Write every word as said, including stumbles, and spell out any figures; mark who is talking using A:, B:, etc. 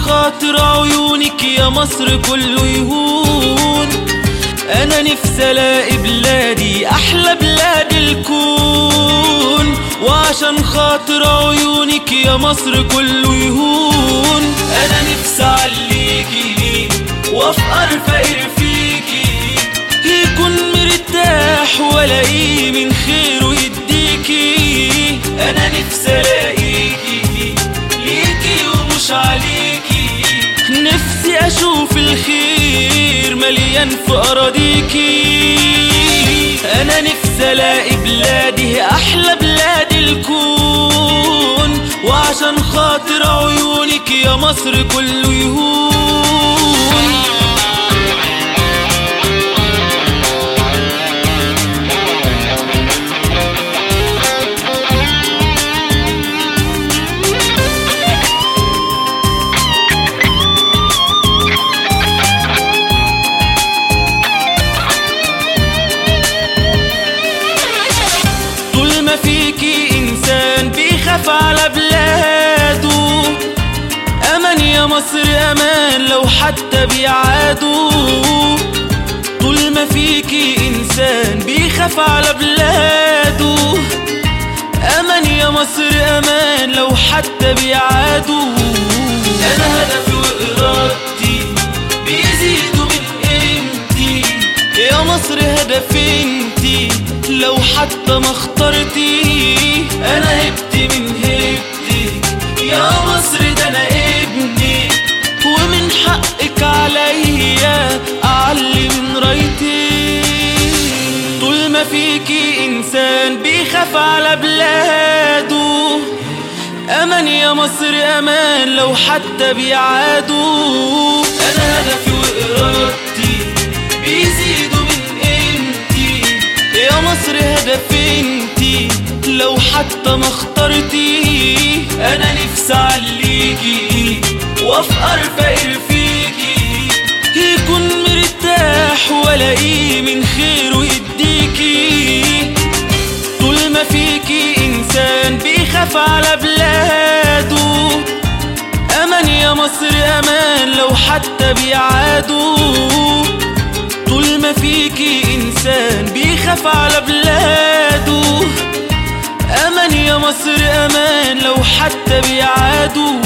A: خاطر عيونك يا مصر كله يهون. أنا نفسي ألاقي بلادي أحلى بلاد الكون، وعشان خاطر عيونك يا مصر كله يهون. أنا نفسي أعليكي وأفقر فقير فيكي، يكون مرتاح ولاقيه من خيره يديكي. أنا نفسي ألاقيكي ليكي ومش عليكي، نفسي أشوف الخير مليان في أراضيكي. أنا نفسي ألاقي بلادي أحلى بلاد الكون، وعشان خاطر عيونك يا مصر كله يهون. فيكي إنسان بيخاف على بلاده، أمان يا مصر أمان لو حتى بيعادوا. طول ما فيكي إنسان بيخاف على بلاده، أمان يا مصر أمان لو حتى بيعادوا. أنا هدفي وإرادتي بيزيدوا من قيمتي يا مصر، هدفي انتي لو حتى ما اخترتي. انا هبتي من هبتك يا مصر، ده انا ابنك ومن حقك عليا اعلي من رايتي. طول ما فيكي انسان بيخاف على بلاده، امان يا مصر امان لو حتى بيعادوا. انا هدفي وارادتي بيزيدوا من قيمتي يا مصر، هدفي انتي لو حتى ما اخترتي. انا نفسي اعليكي وافقر فقير فيكي، يكون مرتاح ولاقيه من خيره يديكي. طول ما فيكي انسان بيخاف على بلاده، امان يا مصر امان لو حتى بيعادوا. طول ما فيكي إنسان بيخاف على بلاده، أمان يا مصر أمان لو حتى بيعادوا.